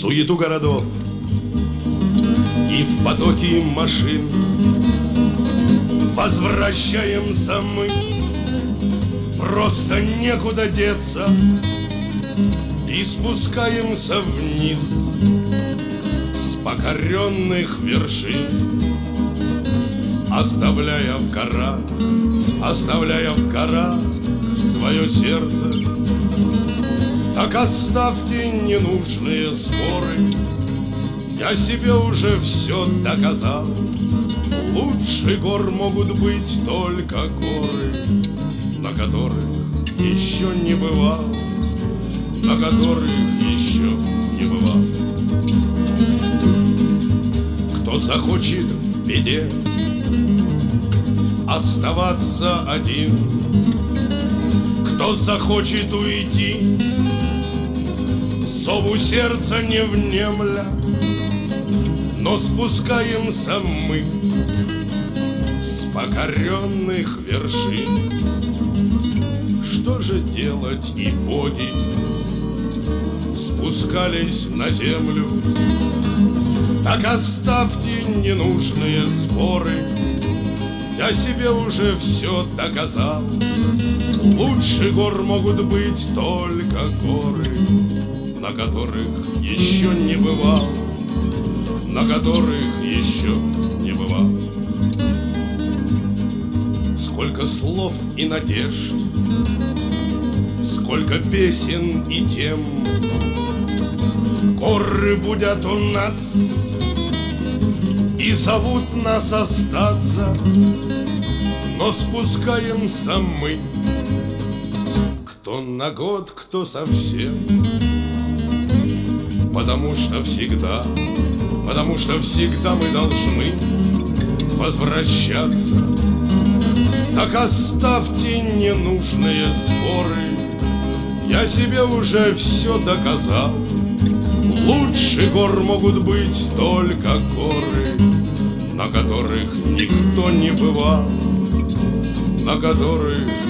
суету городов и в потоке машин возвращаемся мы, просто некуда деться, и спускаемся вниз с покоренных вершин, оставляя в горах свое сердце. Так оставьте ненужные споры, я себе уже все доказал. Лучше гор могут быть только горы, на которых еще не бывал, на которых еще не бывал. Кто захочет в беде оставаться один, кто захочет уйти, зову сердца не внемля, но спускаемся мы с покоренных вершин. Что же делать, и боги спускались на землю? Так оставьте ненужные споры, я себе уже все доказал. Лучше гор могут быть только горы, на которых еще не бывал, на которых еще не бывал. Сколько слов и надежд, сколько песен и тем, горы будут у нас и зовут нас остаться, но спускаемся мы, кто на год, кто совсем, потому что всегда мы должны возвращаться. Так оставьте ненужные споры, я себе уже все доказал. Лучше гор могут быть только горы, на которых никто не бывал, на которых